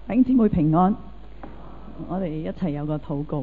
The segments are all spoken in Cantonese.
弟兄姊妹平安，我哋一齊有個禱告。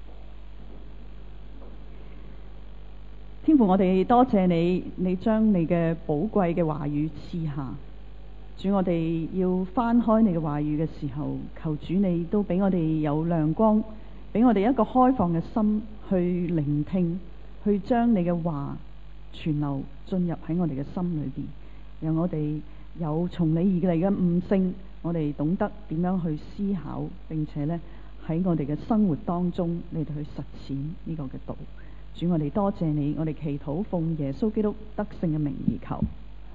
天父，我哋多謝你，你將你嘅寶貴嘅話語賜下。主，我哋要翻開你嘅話語嘅時候，求主你都俾我哋有亮光，俾我哋一個開放嘅心去聆聽，去將你嘅話傳流進入喺我哋嘅心裏邊，讓我哋有從你而嚟嘅悟性，我哋懂得點樣去思考，並且呢喺我哋嘅生活當中嚟到去實踐呢個嘅道。主，我哋多謝你，我哋祈禱奉耶穌基督得勝嘅名而求。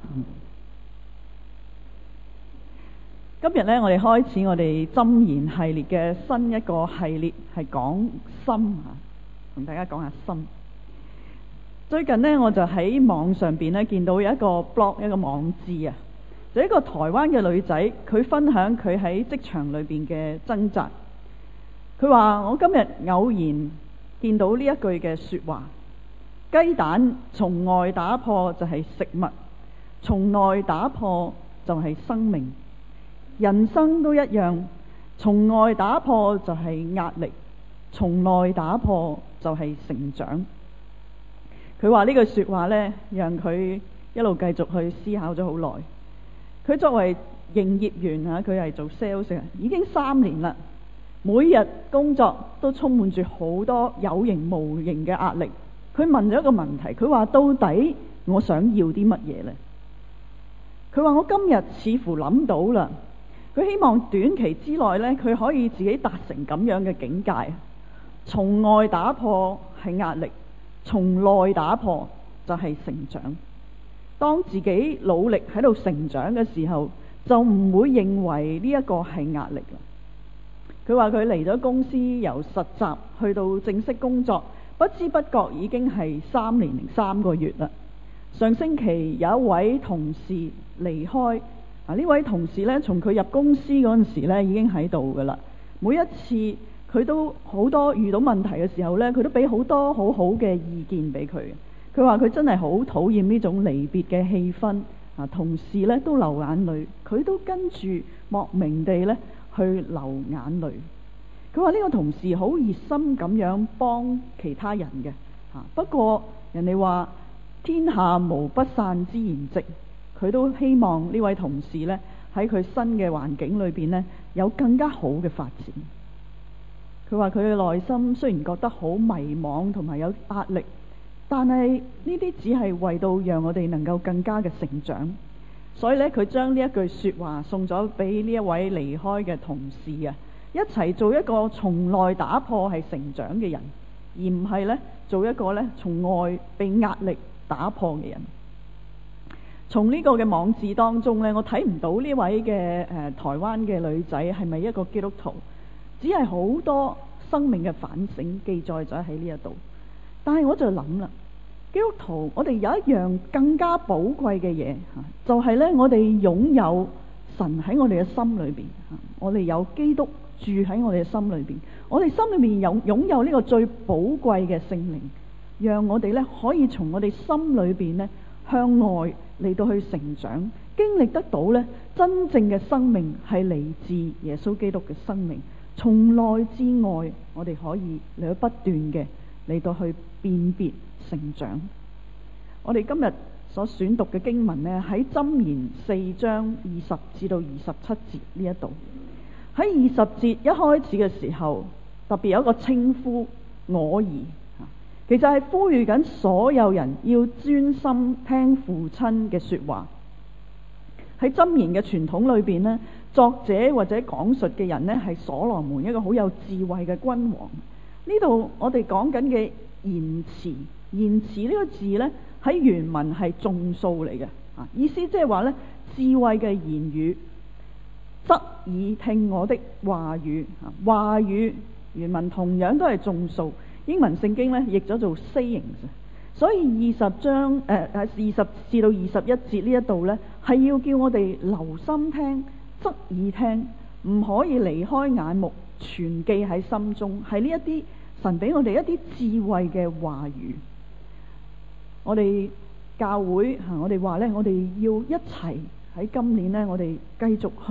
今日呢，我哋開始我哋箴言系列嘅新一個系列，係講心啊，同大家講下心。最近呢，我就喺網上邊呢見到有一個 blog 一個網誌啊，就一個台灣嘅女仔，佢分享佢喺職場裏邊嘅掙扎。佢話：我今日偶然見到呢一句嘅說話，雞蛋從外打破就係食物，從內打破就係生命。人生都一樣，從外打破就係壓力，從內打破就係成長。佢話呢句說話呢，讓佢一路繼續去思考咗好耐。佢作為營業員啊，佢係做 sales 嘅，已經3年啦。每日工作都充滿住好多有形無形嘅壓力。佢問咗一個問題，佢話：到底我想要啲乜嘢呢？佢話：我今日似乎諗到啦。佢希望短期之內呢，佢可以自己達成咁樣嘅境界。從外打破係壓力，從內打破就係成長。當自己努力喺度成長嘅時候，就唔會認為呢一個係壓力啦。佢話佢嚟咗公司，由實習去到正式工作，不知不覺已經係3年零3個月啦。上星期有一位同事離開，呢位同事呢，從佢入公司嗰陣時呢已經喺度噶啦。每一次佢都好多遇到問題嘅時候呢，佢都俾好多好好嘅意見俾佢。佢話佢真係好討厭呢種離別嘅氣氛，同事呢都流眼淚，佢都跟住莫名地呢去流眼淚。佢話呢個同事好熱心咁樣幫其他人嘅，不過人哋話天下無不散之筵席，佢都希望呢位同事呢喺佢新嘅環境裏邊呢有更加好嘅發展。佢話佢嘅內心雖然覺得好迷茫同埋有壓力，但係呢啲只係為到讓我哋能夠更加嘅成長。所以呢，佢將呢一句說話送咗俾呢一位離開嘅同事啊，一齊做一個從內打破係成長嘅人，而唔係呢做一個呢從外被壓力打破嘅人。從呢個嘅網誌當中呢，我睇唔到呢位嘅台灣嘅女仔係咪一個基督徒，只係好多生命嘅反省記載咗喺呢一度。但係我就諗啦，基督徒我哋有一樣更加寶貴嘅嘢，就係呢：我哋擁有神喺我哋嘅心裏邊，我哋有基督住喺我哋嘅心裏邊，我哋心裏面擁有呢個最寶貴嘅聖靈，讓我哋呢可以從我哋心裏邊呢向外嚟到去成長，經歷得到呢真正嘅生命係嚟自耶穌基督嘅生命，從內至外我哋可以嚟到不斷嘅嚟到去辨別成長。我哋今日所選讀嘅經文呢，喺箴言4章20至到27節呢一度。喺20節一開始嘅時候，特別有一個稱呼我兒，其實係呼籲緊所有人要專心聽父親嘅說話。喺箴言嘅傳統裏邊呢，作者或者講述嘅人呢，係所羅門，一個好有智慧嘅君王。呢度我哋講緊嘅言辭，言辭呢個字呢，喺原文係眾數嚟嘅，意思即係話呢，智慧嘅言語，側耳聽我的話語。話語原文同樣都係眾數，英文聖經呢譯咗做 sayings。所以20至到21節呢一度呢，係要叫我哋留心聽，側耳聽，唔可以離開眼目，存記喺心中。係呢一啲神俾我哋一啲智慧嘅話語。我哋教會我哋話呢，我哋要一齊喺今年呢，我哋繼續去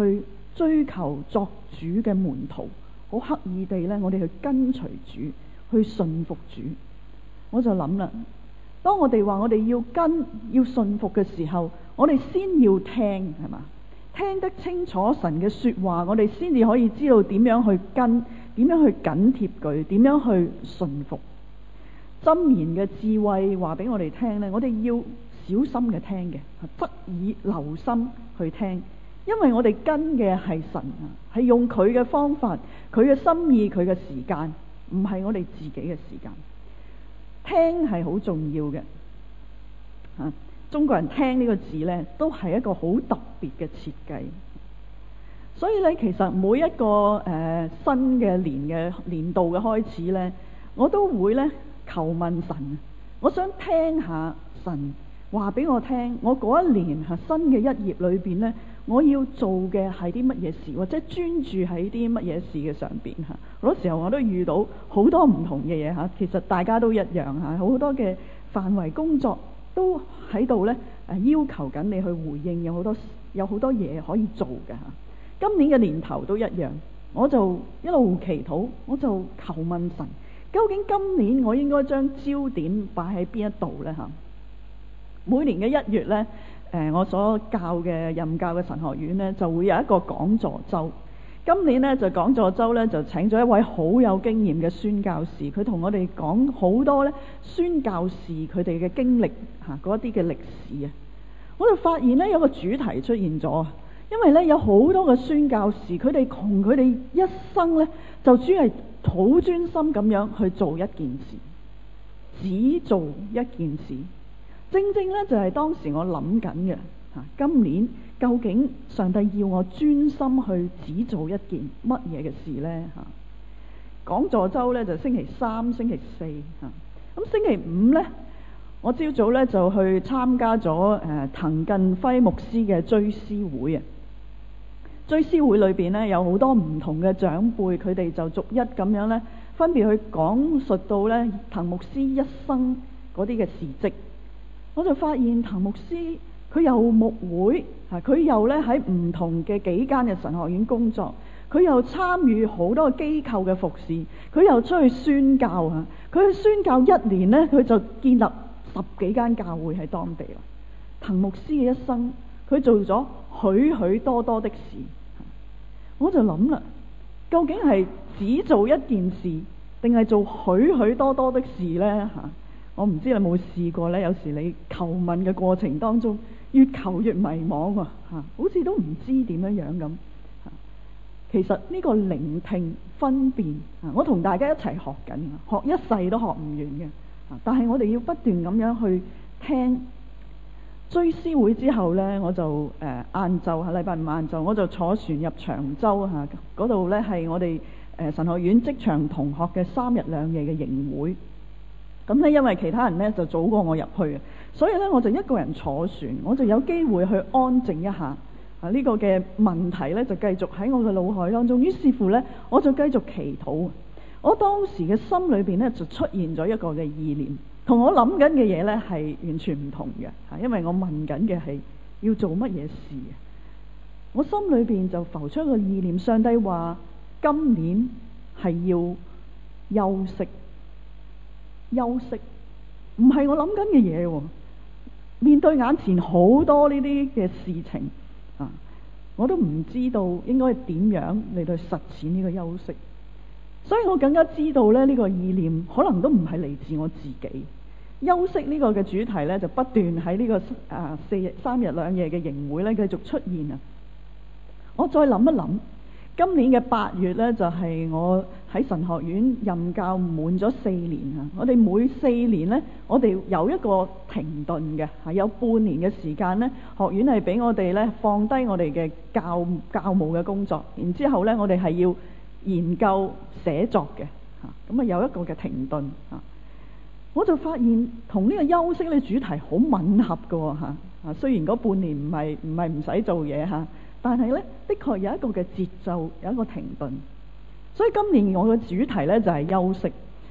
追求作主嘅門徒，好刻意地呢，我哋去跟隨主，去順服主。我就諗啦，當我哋話我哋要跟要順服嘅時候，我哋先要聽，係嘛？聽得清楚神嘅說話，我哋先至可以知道點樣去跟，點樣去緊貼佢，點樣去順服。箴言嘅智慧話俾我哋聽呢，我哋要小心嘅聽嘅，側耳留心去聽，因為我哋跟嘅係神啊，係用佢嘅方法、佢嘅心意、佢嘅時間，唔係我哋自己嘅時間。聽係好重要嘅。中國人聽呢個字呢，都係一個好特別嘅設計。所以呢，其實每一個新嘅年度嘅開始呢，我都會呢求問神，我想聽下神話俾我聽，我嗰一年新嘅一頁裏邊呢，我要做嘅係啲乜嘢事，或者專注喺啲乜嘢事嘅上邊嚇。好多時候我都遇到好多唔同嘅嘢嚇，其實大家都一樣嚇，好多嘅範圍工作都喺度呢要求緊你去回應，有好多嘢可以做嘅嚇。今年嘅年頭都一樣，我就一路祈禱，我就求問神，究竟今年我應該將焦點擺喺邊一度呢嚇？每年嘅1月呢，我所任教嘅神學院呢，就會有一個講座周。今年呢，就講座周呢，就請咗一位好有經驗嘅宣教士，佢同我哋講好多呢宣教士佢哋嘅經歷嚇，嗰一啲嘅歷史啊。我就發現呢，有個主題出現咗，因為呢，有好多嘅宣教士，佢哋窮佢哋一生呢，就只係好專心咁樣去做一件事，只做一件事。正正呢，就係當時我諗緊嘅嚇，今年究竟上帝要我專心去只做一件乜嘢嘅事呢嚇？講座周呢，就星期3、星期4嚇，咁星期5呢，我朝早呢就去參加咗滕近輝牧師嘅追思會啊。追思會裏邊呢，有好多唔同嘅長輩，佢哋就逐一咁樣呢，分別去講述到呢滕牧師一生嗰啲嘅事蹟。我就發現滕牧師佢又牧會佢又呢喺唔同嘅幾間嘅神學院工作，佢又參與好多機構嘅服侍，佢又出去宣教啊！佢去宣教1年呢，佢就建立10幾間教會喺當地啦。滕牧師嘅一生，佢做咗許許多多的事。我就諗啦，究竟係只做一件事，定係做許許多多的事呢？嚇！我唔知你有冇試過呢？有時你求問嘅過程當中，越求越迷茫喎，好似都唔知點樣咁。其實呢個聆聽分辨，我同大家一齊學緊，學一世都學唔完嘅。但係我哋要不斷咁樣去聽。追思會之後呢，我就晏晝禮拜5晏晝，我就坐船入長洲嚇，嗰度呢係我哋神學院職場同學嘅3日2夜嘅營會。咁呢，因為其他人呢就早過我入去，所以呢，我就一個人坐船，我就有機會去安靜一下。呢個嘅問題呢，就繼續喺我嘅腦海當中。於是乎呢，我就繼續祈禱。我當時嘅心裏邊呢，就出現咗一個嘅意念，同我諗緊嘅嘢呢係完全唔同嘅。因為我問緊嘅係要做乜嘢事。我心裏邊就浮出一個意念，上帝話今年係要休息。休息唔係我諗緊嘅嘢喎，面對眼前好多呢啲嘅事情我都唔知道應該點樣嚟到實踐呢個休息，所以我更加知道呢個意念可能都唔係嚟自我自己。休息呢個嘅主題呢，就不斷喺呢個3日2夜嘅營會呢繼續出現啊！我再諗一諗。今年嘅8月呢，就係我喺神學院任教滿咗4年啊！我哋每4年呢，我哋有一個停頓嘅，有半年嘅時間呢，學院係俾我哋呢放低我哋嘅教務嘅工作，然之後呢，我哋係要研究寫作嘅，咁有一個嘅停頓。我就發現同呢個休息呢主題好吻合㗎喎。雖然嗰半年唔係唔使做嘢但係呢，的確有一個嘅節奏，有一個停頓。所以今年我嘅主題呢，就係休息。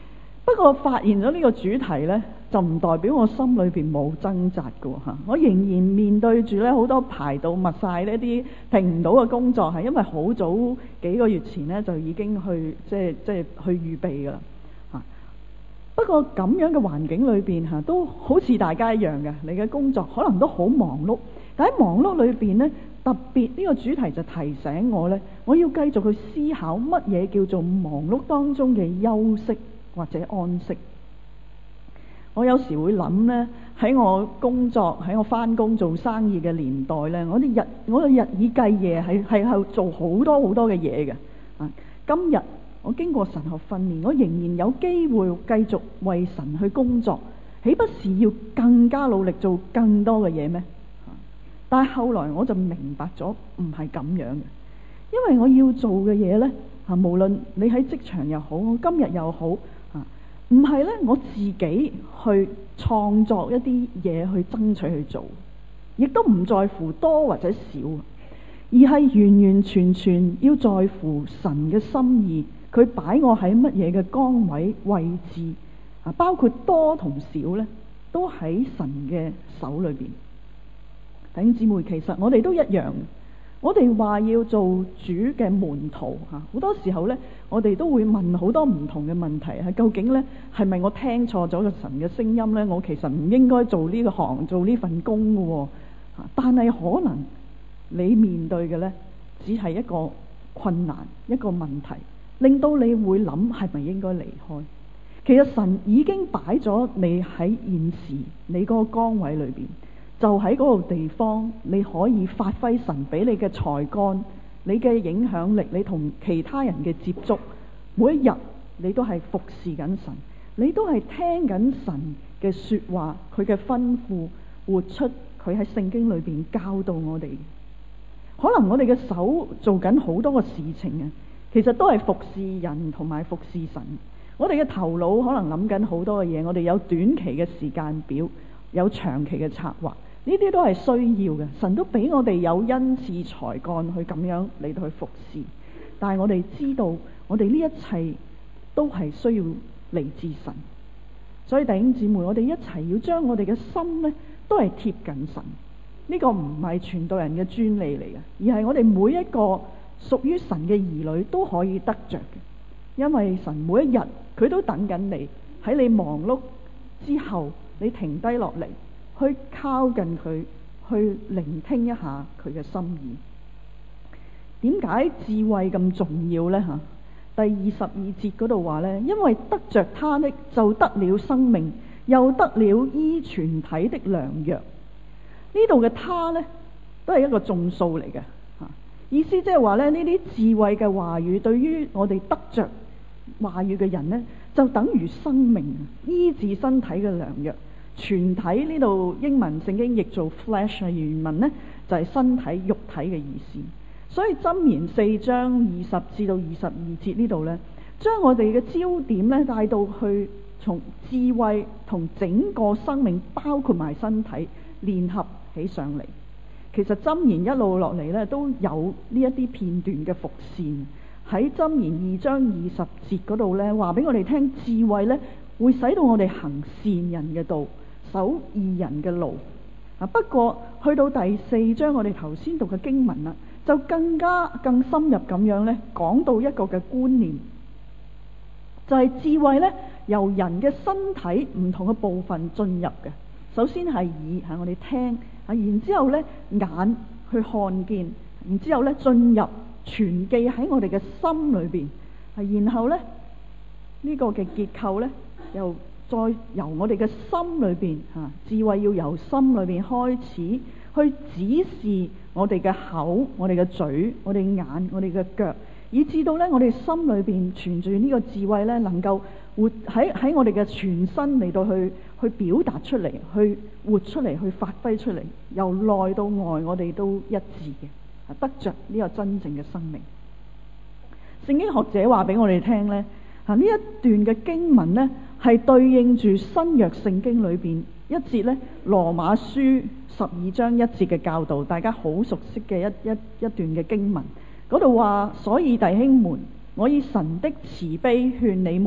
不過發現咗呢個主題呢，就唔代表我心裏邊冇掙扎嘅喎。我仍然面對住呢好多排到密晒呢啲停唔到嘅工作，係因為好早幾個月前呢，就已經去即係去預備㗎啦。不過咁樣嘅環境裏邊都好似大家一樣嘅，你嘅工作可能都好忙碌，但喺忙碌裏邊呢，特別呢個主題就提醒我呢，我要繼續去思考乜嘢叫做忙碌當中嘅休息或者安息。我有時會諗呢，喺我工作喺我返工做生意嘅年代呢，我哋日以繼夜係做好多嘅嘢嘅。今日我經過神學訓練，我仍然有機會繼續為神去工作，豈不是要更加努力做更多嘅嘢咩？但係後來我就明白咗，唔係咁樣嘅，因為我要做嘅嘢呢，無論你喺職場又好，我今日又好，唔係呢我自己去創作一啲嘢去爭取去做，亦都唔在乎多或者少，而係完完全全要在乎神嘅心意，佢擺我喺乜嘢嘅崗位位置，包括多同少呢，都喺神嘅手裏邊。弟兄姊妹，其實我哋都一樣，我哋話要做主嘅門徒，好多時候呢，我哋都會問好多唔同嘅問題，究竟呢係咪我聽錯咗個神嘅聲音呢？我其實唔應該做呢個行，做呢份工嘅，但係可能你面對嘅呢，只係一個困難，一個問題，令到你會諗係咪應該離開。其實神已經擺咗你喺現時你嗰個崗位裏邊，就喺嗰個地方，你可以發揮神俾你嘅才幹，你嘅影響力，你同其他人嘅接觸，每一日你都係服侍緊神，你都係聽緊神嘅說話，佢嘅吩咐，活出佢喺聖經裏邊教導我哋。可能我哋嘅手做緊好多個事情啊，其實都係服侍人同埋服侍神。我哋嘅頭腦可能諗緊好多嘅嘢，我哋有短期嘅時間表，有長期嘅策劃。呢啲都係需要嘅，神都俾我哋有恩賜才幹去咁樣嚟到去服侍。但係我哋知道，我哋呢一切都係需要嚟自神。所以弟兄姊妹，我哋一齊要將我哋嘅心呢，都係貼近神。呢個唔係傳道人嘅專利嚟嘅，而係我哋每一個屬於神嘅兒女都可以得着嘅。因為神每一日佢都等緊你，喺你忙碌之後，你停低落嚟，去靠近佢，去聆聽一下佢嘅心意。點解智慧咁重要呢？第22節嗰度話呢，因為得着他的就得了生命，又得了醫全體的良藥。呢度嘅他呢，都係一個眾數嚟嘅，意思即係話呢，呢啲智慧嘅話語對於我哋得着話語嘅人呢，就等於生命，醫治身體嘅良藥。全體呢度英文聖經譯做 flesh， 原文呢就係身體肉體嘅意思。所以箴言4章20至到22節呢度呢，將我哋嘅焦點呢帶到去從智慧同整個生命包括埋身體聯合起上嚟。其實箴言一路落嚟呢都有呢一啲片段嘅伏線。喺箴言2章20節嗰度呢，話俾我哋聽，智慧呢會使到我哋行善人嘅道，守義人嘅路。不過去到第4章，我哋頭先讀嘅經文啦，就更深入咁樣呢講到一個嘅觀念，就係智慧呢由人嘅身體唔同嘅部分進入嘅。首先係耳，我哋聽，然之後呢眼去看見，然之後呢進入存記喺我哋嘅心裏邊，然後呢呢個嘅結構呢又再由我哋嘅心裏邊，智慧要由心裏邊開始去指示我哋嘅口、我哋嘅嘴、我哋眼、我哋嘅腳，以至到呢我哋心裏邊存住呢個智慧呢，能夠活喺我哋嘅全身嚟到去表達出嚟，去活出嚟，去發揮出嚟，由內到外我哋都一致嘅，得着呢個真正嘅生命。聖經學者話俾我哋聽呢，呢一段嘅經文呢係對應住新約聖經裏邊一節呢羅馬書12章1節嘅教導，大家好熟悉嘅一段嘅經文。嗰度話，所以弟兄們，我以神的慈悲勸你們，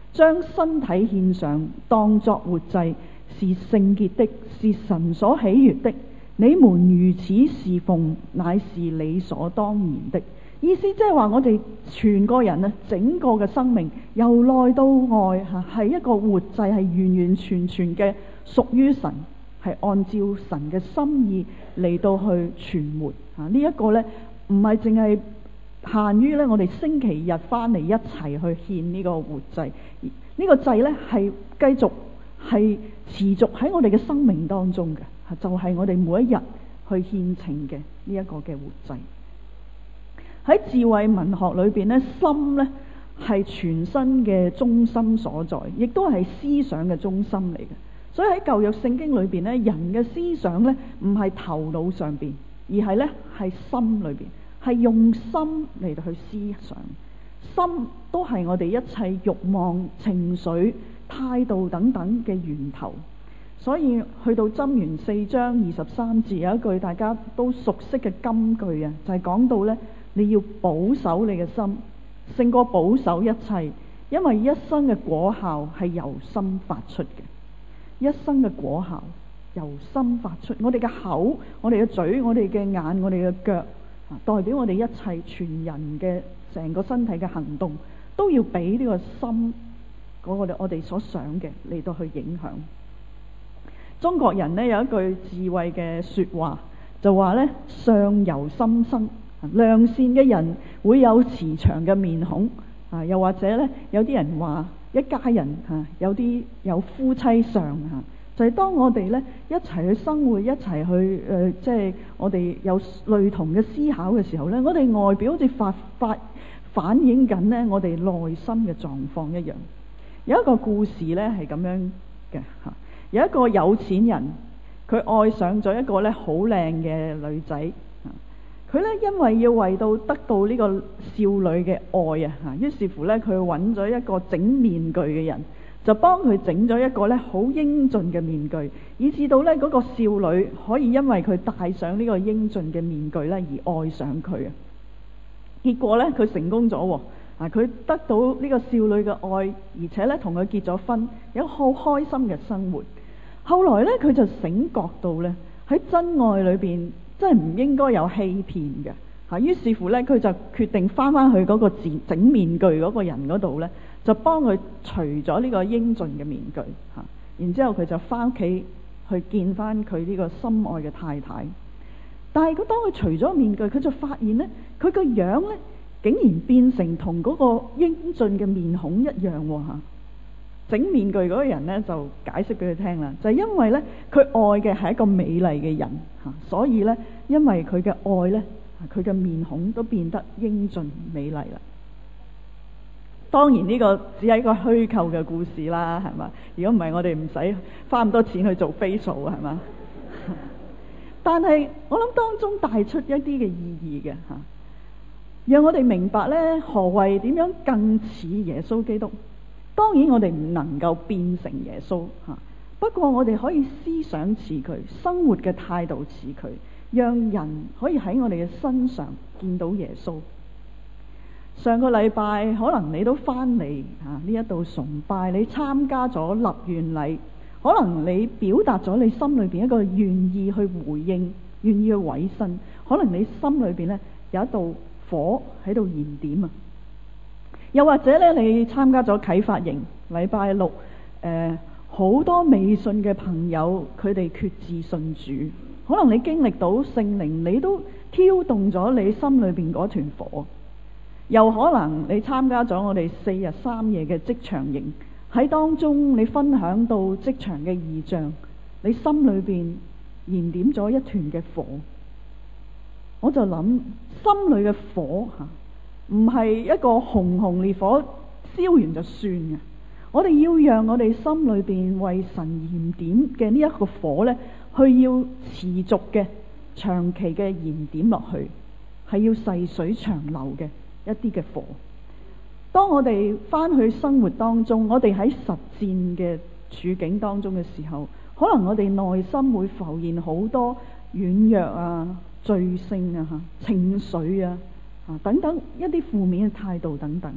將身體獻上，當作活祭，是聖潔的，是神所喜悅的。你們如此侍奉，乃是理所當然的。意思即係話，我哋全個人啊，整個嘅生命由內到外係一個活祭，係完完全全嘅屬於神，係按照神嘅心意嚟到去存活。呢一個呢，唔係淨係限於我哋星期日翻嚟一齊去獻呢個活祭，呢個祭呢，係繼續係持續喺我哋嘅生命當中嘅，就係我哋每一日去獻呈嘅呢一個嘅活祭。喺智慧文學裏邊呢，心呢係全身嘅中心所在，亦都係思想嘅中心嚟嘅。所以喺舊約聖經裏邊呢，人嘅思想呢唔係頭腦上邊，而係呢係心裏邊，係用心嚟到去思想。心都係我哋一切慾望、情緒、態度等等嘅源頭。所以去到箴言4章23節有一句大家都熟悉嘅金句啊，就係講到呢：你要保守你嘅心，勝過保守一切，因為一生嘅果效係由心發出嘅。一生嘅果效由心發出，我哋嘅口、我哋嘅嘴、我哋嘅眼、我哋嘅腳，代表我哋一切全人嘅成個身體嘅行動，都要俾呢個心嗰個我哋所想嘅嚟到去影響。中國人呢有一句智慧嘅說話，就話呢：相由心生。良善嘅人會有慈祥嘅面孔，又或者呢，有啲人話一家人有啲有夫妻相，就係當我哋呢一齊去生活，一齊去即係我哋有類同嘅思考嘅時候呢，我哋外表好似反映緊呢我哋內心嘅狀況一樣。有一個故事呢係咁樣嘅，有一個有錢人，佢愛上咗一個呢好靚嘅女仔，佢呢因為要為到得到呢個少女嘅愛啊，於是乎呢，佢揾咗一個整面具嘅人，就幫佢整咗一個呢好英俊嘅面具，以至到呢嗰個少女可以因為佢戴上呢個英俊嘅面具呢而愛上佢啊。結果呢，佢成功咗喎，佢得到呢個少女嘅愛，而且呢同佢結咗婚，有好開心嘅生活。後來呢，佢就醒覺到呢喺真愛裏邊真係唔應該有欺騙嘅，於是乎呢，佢就決定翻去嗰個整面具嗰個人嗰度呢，就幫佢除咗呢個英俊嘅面具，然之後佢就翻屋企去見翻佢呢個心愛嘅太太。但係當佢除咗面具，佢就發現呢，佢個樣呢竟然變成同嗰個英俊嘅面孔一樣喎。整面具嗰個人呢，就解釋俾佢聽啦，就係因為呢，佢愛嘅係一個美麗嘅人，所以呢，因為佢嘅愛呢，佢嘅面孔都變得英俊美麗啦。當然呢個只係一個虛構嘅故事啦，係嘛？如果唔係，我哋唔使花咁多錢去做 facial，係嘛？但係我諗當中帶出一啲嘅意義嘅嚇，讓我哋明白呢，何謂點樣更似耶穌基督。當然我哋唔能夠變成耶穌嚇，不過我哋可以思想似佢，生活嘅態度似佢，讓人可以喺我哋嘅身上見到耶穌。上個禮拜可能你都翻嚟呢一度崇拜，你參加咗立願禮，可能你表達咗你心裏邊一個願意去回應、願意去委身，可能你心裏邊呢有一道火喺度燃點啊！又或者咧，你參加咗啟發營禮拜六，好多未信嘅朋友，佢哋決志信主，可能你經歷到聖靈，你都挑動咗你心裏邊嗰團火。又可能你參加咗我哋4日3夜嘅職場營，喺當中你分享到職場嘅異象，你心裏邊燃點咗一團嘅火。我就諗，心裏嘅火唔係一個熊熊烈火燒完就算嘅，我哋要讓我哋心裏邊為神燃點嘅呢一個火呢，去要持續嘅長期嘅燃點落去，係要細水長流嘅一啲嘅火。當我哋翻去生活當中，我哋喺實戰嘅處境當中嘅時候，可能我哋內心會浮現好多軟弱啊、罪性啊、情緒啊等等一啲負面嘅態度等等，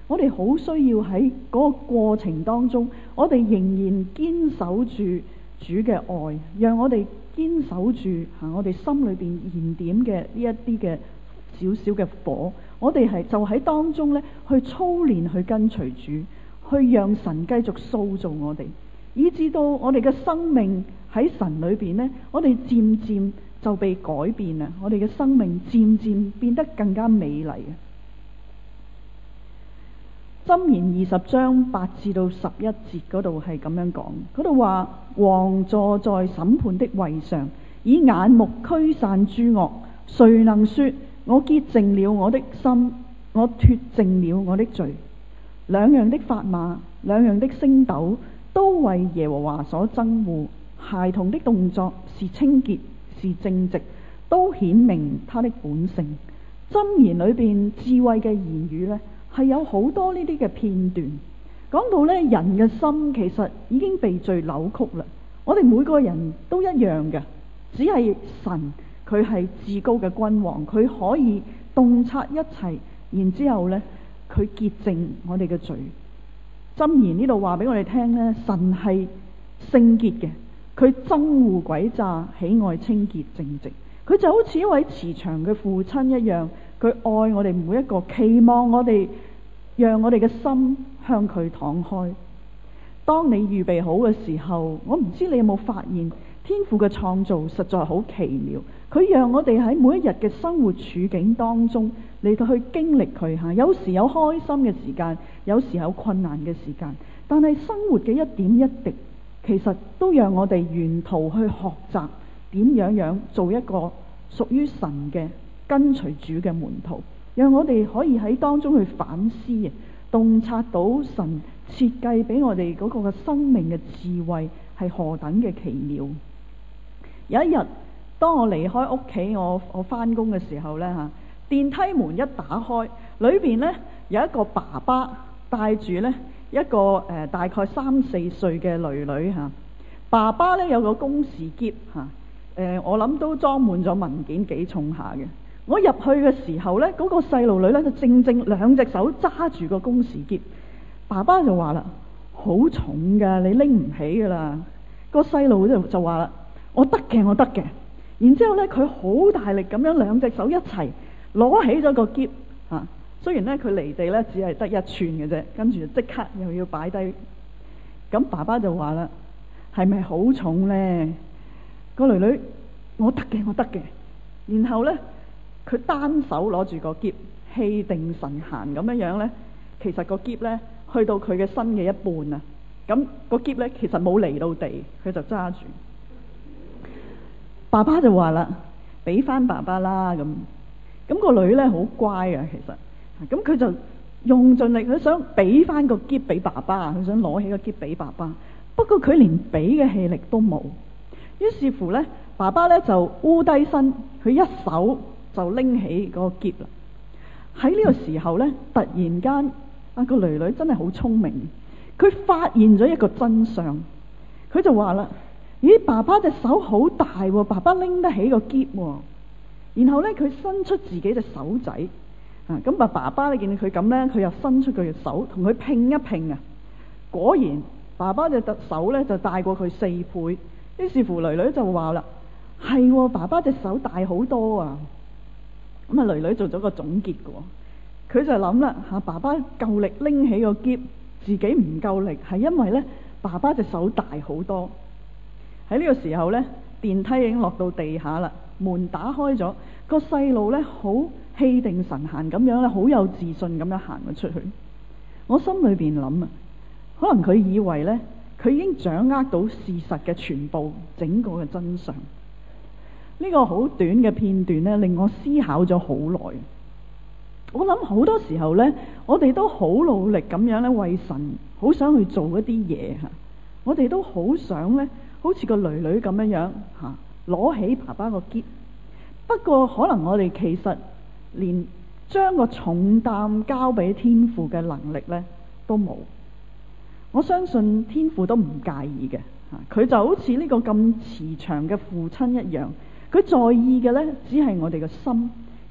我哋好需要喺嗰個過程當中，我哋仍然堅守住主嘅愛，讓我哋堅守住我哋心裏邊燃點嘅呢一啲嘅少少嘅火，我哋就喺當中咧去操練，去跟隨主，去讓神繼續塑造我哋，以至到我哋嘅生命喺神裏邊呢，我哋漸漸就被改變啦，我哋嘅生命漸漸變得更加美麗啊！箴言20章8至到11節嗰度係咁樣講，嗰度話：王坐在審判的位上，以眼目驅散諸惡。誰能說我潔淨了我的心，我脫淨了我的罪？兩樣的法碼，兩樣的升斗，都為耶和華所憎惡。孩童的動作是清潔，是正直，都顯明他的本性。箴言裏邊智慧嘅言語呢，係有好多呢啲嘅片段，講到呢，人嘅心其實已經被罪扭曲啦。我哋每個人都一樣嘅，只係神佢係至高嘅君王，佢可以洞察一切，然之後呢，佢潔淨我哋嘅罪。箴言呢度話俾我哋聽呢，神係聖潔嘅，佢憎惡詭詐，喜愛清潔正直。佢就好似一位慈祥嘅父親一樣，佢愛我哋每一個，期望我哋讓我哋嘅心向佢敞開。當你預備好嘅時候，我唔知你有冇發現天父嘅創造實在好奇妙，佢讓我哋喺每一日嘅生活處境當中嚟到去經歷佢吓，有時有開心嘅時間，有時有困難嘅時間，但係生活嘅一點一滴其實都讓我哋沿途去學習點樣做一個屬於神嘅跟隨主嘅門徒，讓我哋可以喺當中去反思，洞察到神設計俾我哋嗰個嘅生命嘅智慧係何等嘅奇妙。有一日，當我離開屋企，我翻工嘅時候呢，電梯門一打開，裏邊呢有一個爸爸帶住呢一個大概3、4歲嘅女女吓。爸爸呢有個公事篋吓，我諗都裝滿咗文件，幾重下嘅。我入去嘅時候呢，嗰個細路女呢就正兩隻手揸住個公事篋，爸爸就話啦：好重噶，你拎唔起噶啦。個細路就話啦：我得嘅，我得嘅。然之後呢，佢好大力咁樣兩隻手一齊攞起咗個篋吓。雖然呢，佢離地呢只係得1寸嘅啫，跟住即刻又要擺低。咁爸爸就話啦：係咪好重呢？個女女：我得嘅，我得嘅。然後呢，佢單手攞住個篋，氣定神閒咁樣呢，其實個篋呢去到佢嘅身嘅一半啊。咁個篋呢其實冇離到地，佢就揸住。爸爸就話啦：俾翻爸爸啦。咁個女呢好乖啊，其實咁佢就用盡力，佢想俾翻個篋俾爸爸，佢想攞起個篋俾爸爸。不過佢連俾嘅氣力都冇。於是乎呢，爸爸呢就烏低身，佢一手就拎起嗰個篋啦。喺呢個時候呢，突然間個女女真係好聰明，佢發現咗一個真相。佢就話啦：咦，爸爸隻手好大喎，爸爸拎得起個篋喎。然後呢，佢伸出自己隻手仔咁爸爸你見到佢咁呢，佢又伸出佢嘅手同佢拼一拼啊。果然爸爸隻手呢就大過佢4倍。於是乎，女女就話啦：係喎，爸爸隻手大好多啊！咁女女做咗個總結嘅，佢就諗啦爸爸夠力拎起個篋，自己唔夠力，係因為呢爸爸隻手大好多。喺呢個時候呢，電梯已經落到地下啦，門打開咗，個細路呢好氣定神閒咁樣呢，好有自信咁樣行咗出去。我心裏邊諗啊，可能佢以為呢，佢已經掌握到事實嘅全部，整個嘅真相。呢個好短嘅片段呢，令我思考咗好耐。我諗好多時候呢，我哋都好努力咁樣呢，為神好想去做一啲嘢吓。我哋都好想呢，好似個女女咁樣吓，攞起爸爸個篋。不過可能我哋其實連將個重擔交俾天父嘅能力呢，都冇。我相信天父都唔介意嘅，佢就好似呢個咁慈祥嘅父親一樣，佢在意嘅呢，只係我哋嘅心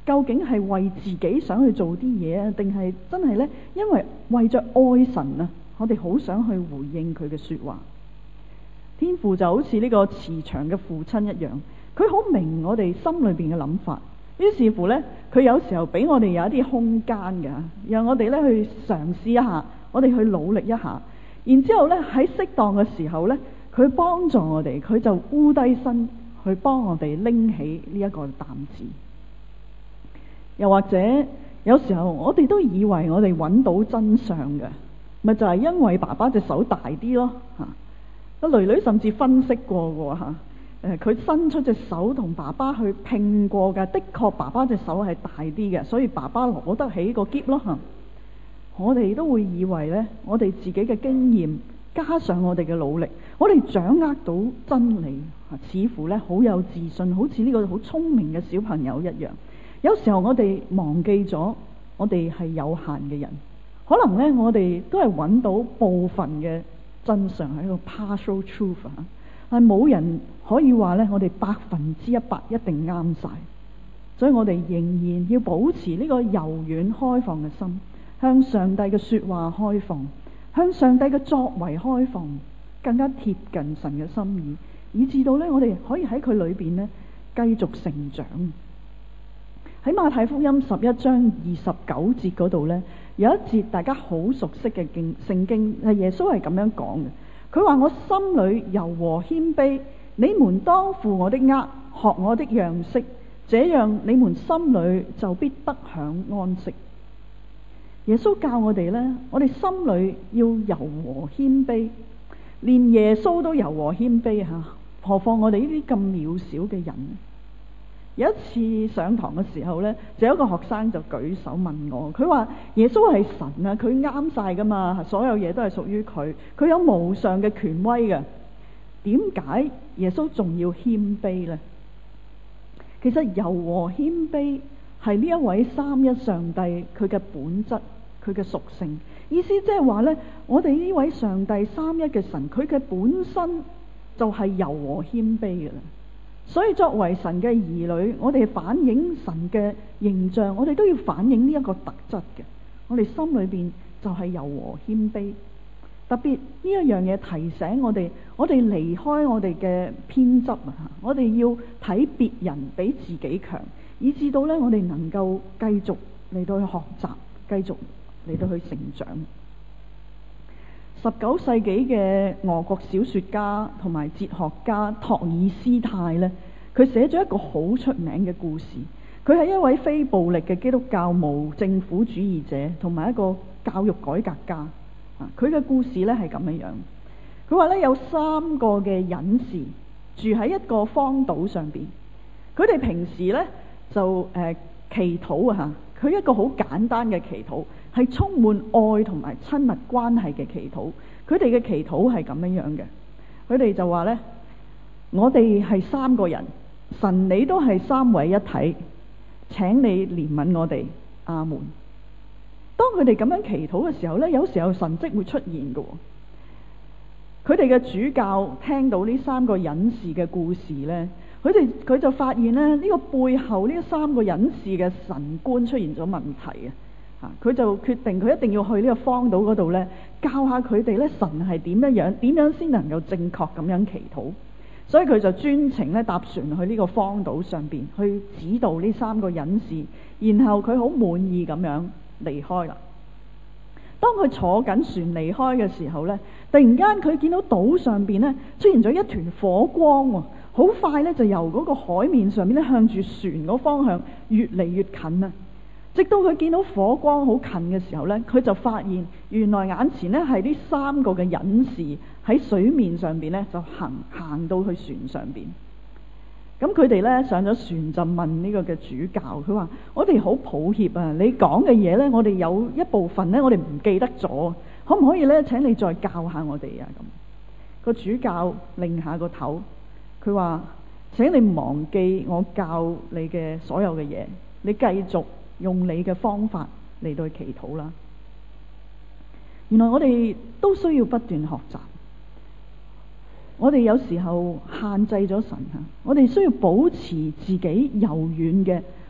究竟係為自己想去做啲嘢啊，定係真係呢？因為為着愛神啊，我哋好想去回應佢嘅說話。天父就好似呢個慈祥嘅父親一樣，佢好明我哋心裏邊嘅諗法，於是乎呢，佢有時候俾我哋有一啲空間嘅，讓我哋呢去嘗試一下，我哋去努力一下，然之後呢喺適當嘅時候呢，佢幫助我哋，佢就俯低身去幫我哋拎起呢一個擔子。又或者有時候我哋都以為我哋揾到真相嘅，咪就係因為爸爸隻手大啲咯嚇。個女女甚至分析過嘅嚇，佢伸出隻手同爸爸去拼過㗎，的確爸爸隻手係大啲嘅，所以爸爸攞得起個篋咯嚇。我哋都會以為呢，我哋自己嘅經驗加上我哋嘅努力，我哋掌握到真理，似乎呢好有自信，好似呢個好聰明嘅小朋友一樣。有時候我哋忘記咗，我哋係有限嘅人，可能呢，我哋都係揾到部分嘅真相，係一個 partial truth 啊，係冇人可以話呢，我哋100%一定啱晒。所以我哋仍然要保持呢個柔軟開放嘅心，向上帝嘅說話開放，向上帝嘅作為開放，更加貼近神嘅心意，以至到呢，我哋可以喺佢裏邊呢繼續成長。喺馬太福音11章29節嗰度呢，有一節大家好熟悉嘅聖經，係耶穌係咁樣講嘅。佢話：我心裏柔和謙卑，你們當負我的軛，學我的樣式，這樣你們心裏就必得享安息。耶穌教我哋呢，我哋心裏要柔和謙卑，連耶穌都柔和謙卑嚇，何況我哋呢啲咁渺小嘅人？有一次上堂嘅時候呢，就有一個學生就舉手問我，佢話耶穌係神啊，佢啱晒噶嘛，所有嘢都係屬於佢，佢有無上嘅權威嘅，點解耶穌仲要謙卑呢？其實柔和謙卑係呢一位三一上帝佢嘅本質，佢嘅屬性，意思即係話呢，我哋呢位上帝三一嘅神，佢嘅本身就係柔和謙卑嘅啦。所以作為神嘅兒女，我哋反映神嘅形象，我哋都要反映呢一個特質嘅。我哋心裏邊就係柔和謙卑，特別呢一樣嘢提醒我哋離開我哋嘅偏執啊！我哋要睇別人比自己強，以至到呢，我哋能夠繼續嚟到去學習，繼續嚟到去成長。19世紀嘅俄國小說家同埋哲學家托爾斯泰呢，佢寫咗一個好出名嘅故事。佢係一位非暴力嘅基督教無政府主義者，同埋一個教育改革家。佢嘅故事呢係咁樣。佢話呢，有3個嘅隱士住喺一個荒島上邊。佢哋平時呢就祈禱啊，佢一個好簡單嘅祈禱，係充滿愛同埋親密關係嘅祈禱。佢哋嘅祈禱係咁樣嘅，佢哋就話呢：我哋係3個人，神你都係3位一體，請你憐憫我哋，阿門。當佢哋咁樣祈禱嘅時候呢，有時候神蹟會出現嘅。佢哋嘅主教聽到呢3個隱士嘅故事呢，佢就發現呢，呢個背後呢3個隱士嘅神觀出現咗問題啊！佢就決定佢一定要去呢個荒島嗰度呢，教下佢哋呢神係點樣先能夠正確咁樣祈禱。所以佢就專程呢搭船去呢個荒島上邊去指導呢3個隱士，然後佢好滿意咁樣離開啦。當佢坐緊船離開嘅時候呢，突然間佢見到島上邊呢出現咗一團火光喎，好快呢就由嗰個海面上面呢向住船個方向越嚟越近啊！直到佢見到火光好近嘅時候呢，佢就發現原來眼前呢係呢3個嘅隱士喺水面上邊呢就行到去船上邊。咁佢哋呢上咗船就問呢個嘅主教，佢話：我哋好抱歉啊，你講嘅嘢呢，我哋有一部分呢，我哋唔記得咗，可唔可以呢？請你再教下我哋啊？咁個主教擰下個頭，佢話：請你忘記我教你嘅所有嘅嘢，你繼續用你嘅方法嚟到祈禱啦。原來我哋都需要不斷學習。我哋有時候限制咗神啊，我哋需要保持自己柔軟嘅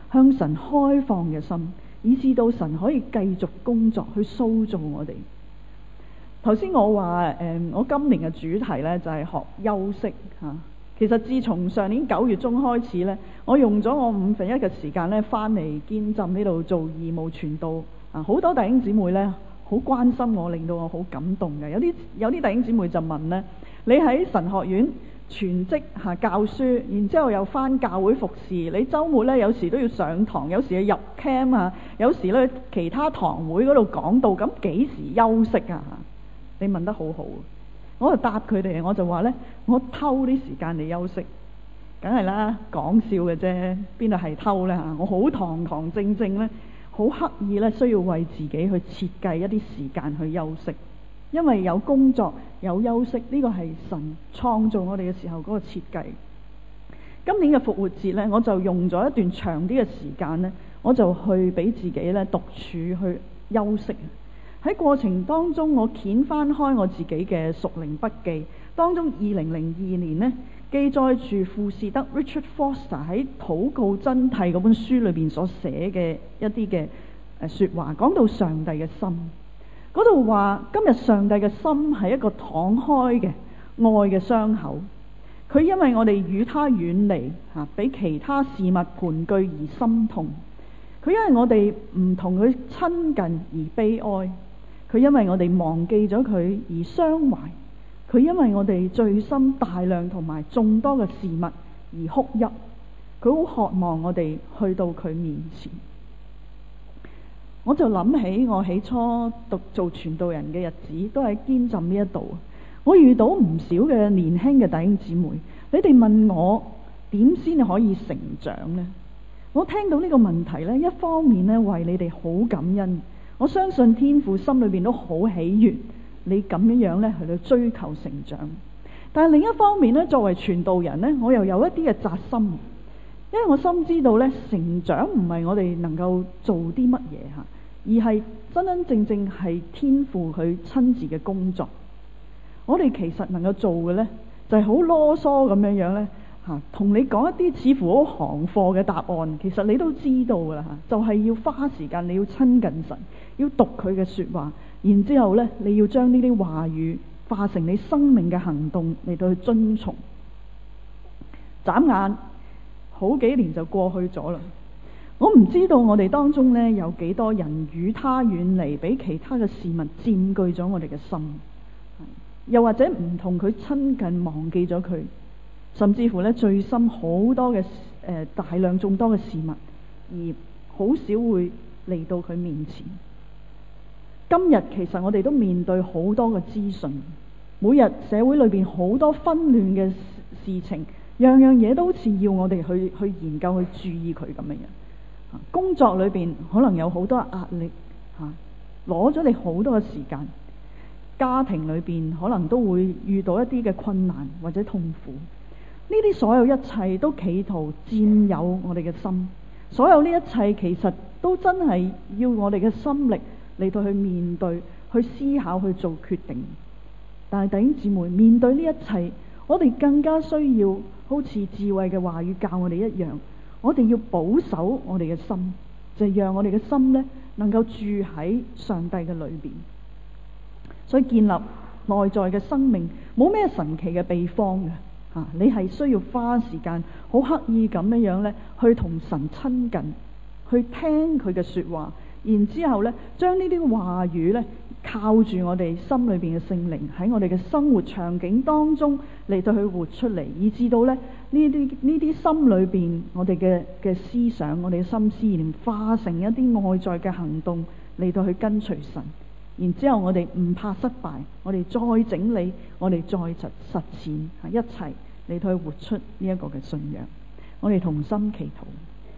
向神開放嘅心，以至到神可以繼續工作去塑造我哋。頭先我話我今年嘅主題呢就係學休息嚇。其實自從上年9月中開始呢，我用咗我1/5嘅時間呢翻嚟堅浸呢度做義務傳道啊。好多弟兄姊妹呢好關心我，令到我好感動嘅。有啲弟兄姊妹就問呢：你喺神學院全職教書，然之後又翻教會服侍，你週末呢有時都要上堂，有時要入 camp 啊，有時呢其他堂會嗰度講道，咁幾時休息啊？你問得好好，我就答佢哋，我就話呢：我偷啲時間嚟休息，梗係啦，講笑嘅啫，邊度係偷呢？我好堂堂正正呢，好刻意呢，需要為自己去設計一啲時間去休息，因為有工作有休息，呢個係神創造我哋嘅時候嗰個設計。今年嘅復活節呢，我就用咗一段長啲嘅時間呢，我就去俾自己呢獨處去休息。喺過程當中，我掀翻開我自己嘅屬靈筆記，當中2002年呢記載住富士德 Richard Foster 喺禱告真諦嗰本書裏邊所寫嘅一啲嘅說話，講到上帝嘅心嗰度話，今日上帝嘅心係一個敞開嘅愛嘅傷口，佢因為我哋與他遠離俾其他事物盤踞而心痛，佢因為我哋唔同佢親近而悲哀，佢因為我哋忘記咗佢而傷懷，佢因為我哋罪心大量同埋眾多嘅事物而哭泣，佢好渴望我哋去到佢面前。我就諗起我起初做傳道人嘅日子，都喺堅浸呢一度，我遇到唔少嘅年輕嘅弟兄姊妹，你哋問我點先可以成長呢？我聽到呢個問題呢，一方面呢為你哋好感恩，我相信天父心裏邊都好喜悅你咁樣呢去追求成長。但係另一方面呢，作為傳道人呢，我又有一啲嘅扎心，因為我深知道呢，成長唔係我哋能夠做啲乜嘢吓，而係真真正正係天父佢親自嘅工作。我哋其實能夠做嘅呢，就係好囉嗦咁樣呢同你講一啲似乎好行貨嘅答案，其實你都知道噶啦就係要花時間，你要親近神，要讀佢嘅說話，然之後呢你要將呢啲話語化成你生命嘅行動嚟到去遵從。眨眼好幾年就過去咗啦，我唔知道我哋當中呢有幾多人與他遠離，俾其他嘅事物佔據咗我哋嘅心，又或者唔同佢親近，忘記咗佢，甚至乎呢最深好多嘅大量眾多嘅事物，而好少會嚟到佢面前。今日其實我哋都面對好多嘅資訊，每日社會裏邊好多紛亂嘅事情，樣樣嘢都好似要我哋去研究去注意佢咁樣。工作裏邊可能有好多壓力攞咗你好多嘅時間，家庭裏邊可能都會遇到一啲嘅困難或者痛苦，呢啲所有一切都企圖佔有我哋嘅心，所有呢一切其實都真係要我哋嘅心力嚟到去面對、去思考、去做決定。但係弟兄姊妹，面對呢一切，我哋更加需要好似智慧嘅話語教我哋一樣，我哋要保守我哋嘅心，就讓我哋嘅心呢能夠住喺上帝嘅裏邊。所以建立內在嘅生命冇咩神奇嘅秘方嘅你係需要花時間好刻意咁樣呢去同神親近，去聽佢嘅說話，然之後呢將呢啲話語呢靠住我哋心裏邊嘅聖靈喺我哋嘅生活場景當中嚟到去活出嚟，以至到呢啲心裏邊我哋嘅思想，我哋嘅心思念化成一啲外在嘅行動嚟到去跟隨神。然之後我哋唔怕失敗，我哋再整理，我哋再實踐一齊嚟到去活出呢一個嘅信仰。我哋同心祈禱。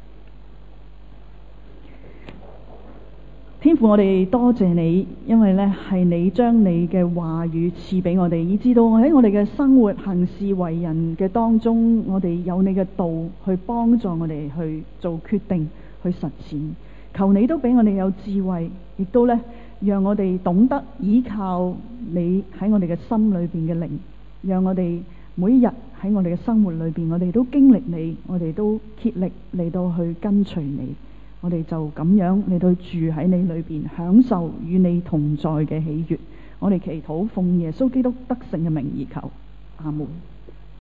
天父，我哋多謝你，因為呢係你將你嘅話語賜俾我哋，以至到我喺我哋嘅生活行事為人嘅當中，我哋有你嘅道去幫助我哋去做決定，去實踐。求你都俾我哋有智慧，亦都呢讓我哋懂得依靠你喺我哋嘅心裏邊嘅靈，讓我哋每一日喺我哋嘅生活裏邊，我哋都經歷你，我哋都竭力嚟到去跟隨你，我哋就咁樣嚟到住喺你裏邊，享受與你同在嘅喜悅。我哋祈禱奉耶穌基督得勝嘅名而求，阿門。